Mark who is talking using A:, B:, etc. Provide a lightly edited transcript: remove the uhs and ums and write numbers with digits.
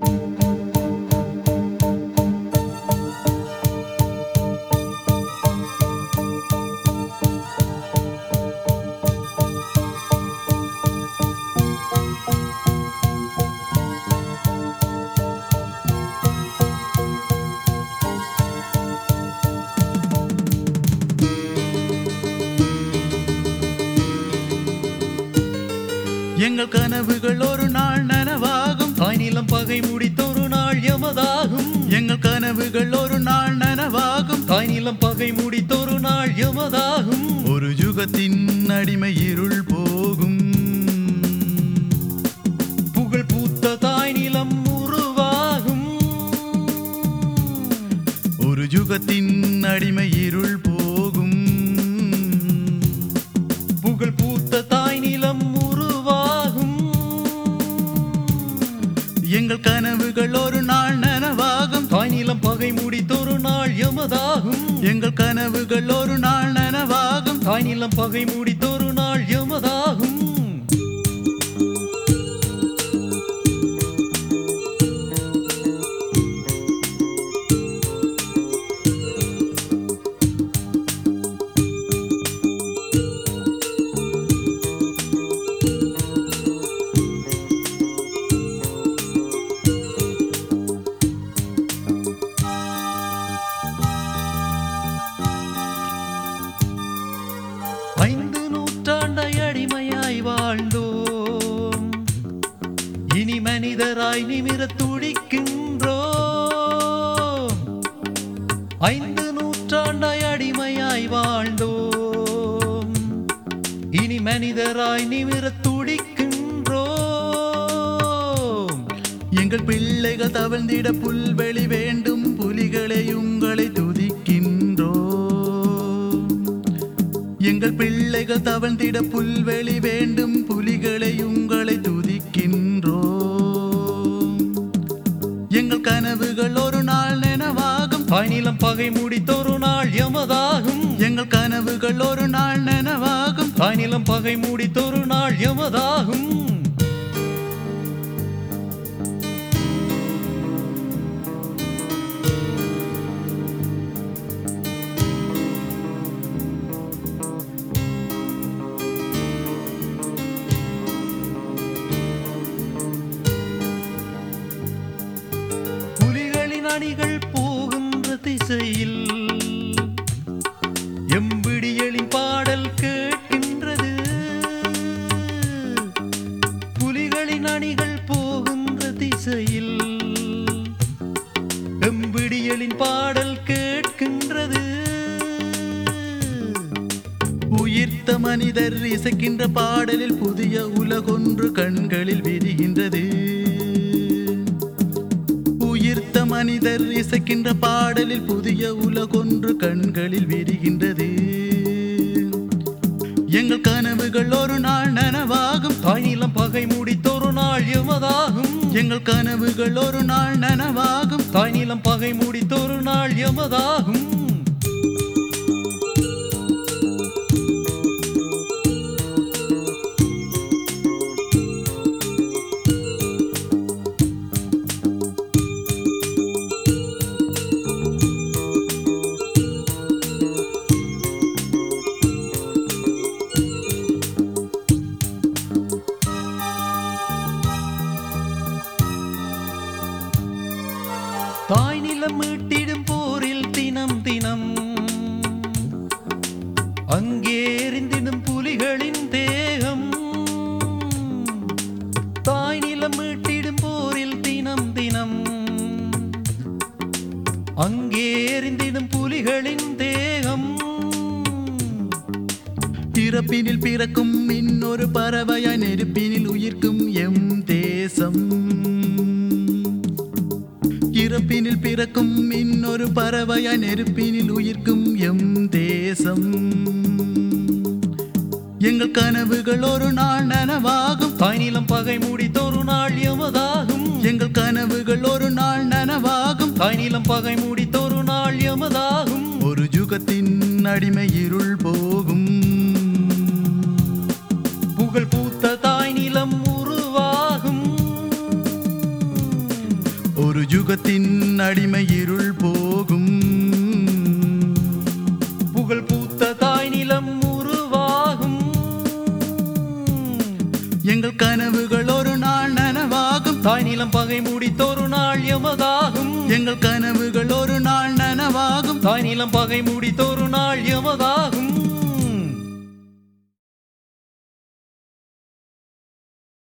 A: எங்கள் கனவுகள் ஒரு நாள் நனவாகும்.
B: தாய் நிலம் பகை முடித்தொரு நாள் யமதாகும்.
A: எங்கள் கனவுகள் ஒரு நாள் நனவாகும்.
B: தாய் நிலம் பகை முடித்தொரு நாள் யமதாகும்.
A: ஒரு யுகத்தின் அடிமை இருள் போகும்.
B: புகழ் பூத்த தாய் நிலம் உருவாகும்.
A: ஒரு யுகத்தின் அடிமை இருள் போகும்.
B: புகழ் பூத்த தாய் நிலம் உருவாகும்.
A: எங்கள் கனவுகள் ஒரு நாள் நனவாகும்.
B: தாய் நிலம் பகை முடித்தொரு நாள் யமதாகும்.
A: எங்கள் கனவுகள் ஒரு நாள் நனவாகும்.
B: தாய் நிலம் பகை முடித்தொரு நாள் யமதாகும். ஐந்து நூற்றாண்டாய் அடிமையாய் வாழ்ந்தோம். இனி மனிதராய் நிமிரத் துடிக்கின்றோம். ஐந்து நூற்றாண்டாய் அடிமையாய் வாழ்ந்தோம். இனி மனிதராய் நிமிரத் துடிக்கின்றோம்.
A: எங்கள் பிள்ளைகள் தவழ்ந்திட புல்வெளி வேண்டும். புலிகளை உங்களை துதிக்கின்றோம். எங்கள் பிள்ளைகள் தவழ்ந்திட புல்வெளி வேண்டும். புலிகளை உங்களை துதிக்கின்றோம். எங்கள் கனவுகள் ஒரு நாள் நனவாகும்.
B: தாய் நிலம் பகை முடித்தொரு நாள் யமதாகும்.
A: எங்கள் கனவுகள் ஒரு நாள் நனவாகும்.
B: தாய் நிலம் பகை முடித்தொரு நாள் யமதாகும். புலிகளின் அணிகள் போகின்ற திசையில் எம்பிடியலின் பாடல் கேட்கின்றது. புலிகளின் அணிகள் போகின்ற திசையில் எம்பிடியலின் பாடல் கேட்கின்றது.
A: உயிர்த்த மனிதர் இசைக்கின்ற பாடலில் புதிய உலகொன்று கண்களில் விரிகின்றது. உயிர்த்த மனிதர் இசைக்கின்ற பாடலில் புதிய உலகொன்று கண்களில் விரிகின்றது. எங்கள் கனவுகள் ஒரு நாள் நனவாகும்.
B: தாய் நிலம் பகை முடித்தொரு நாள் யமதாகும்.
A: எங்கள் கனவுகள் ஒரு நாள் நனவாகும்.
B: தாய் நிலம் பகை முடித்தொரு நாள் யமதாகும். தாய் நிலம் மீட்டிடும் போரில் தினம் தினம் அங்கே எரிந்திடும் புலிகளின் தேகம். தாய் நிலம் மீட்டிடும் போரில் தினம் தினம் அங்கே எரிந்திடும் புலிகளின் தேகம்.
A: பிறப்பினில் பிறக்கும் இன்னொரு பறவையாய் நெருப்பினில் உயிர்க்கும் எம் தேசம். இறப்பினில் பிறக்கும் இன்னொரு பறவையாய் நெருப்பினில் உயிர்க்கும் எம் தேசம். எங்கள் கனவுகள் ஒரு நாள் நனவாகும்.
B: தாய் நிலம் பகை முடித்தொரு நாள் யமதாகும்.
A: எங்கள் கனவுகள் ஒரு நாள் நனவாகும்.
B: தாய் நிலம் பகை முடித்தொரு நாள் யமதாகும்.
A: ஒரு யுகத்தின் அடிமை இருள் போகும்.
B: புகழ் பூத்த தாய் நிலம் உருவாகும்.
A: ஒரு யுகத்தின் அடிமை இருள் போகும்.
B: புகழ் பூத்த தாய் நிலம் உருவாகும்.
A: எங்கள் கனவுகள் ஒரு நாள் நனவாகும்.
B: தாய் நிலம் பகை முடித்தொரு நாள் எமதாகும்.
A: எங்கள் கனவுகள் ஒரு நாள் நனவாகும்.
B: தாய் நிலம் பகை முடித்தொரு நாள் எமதாகும்.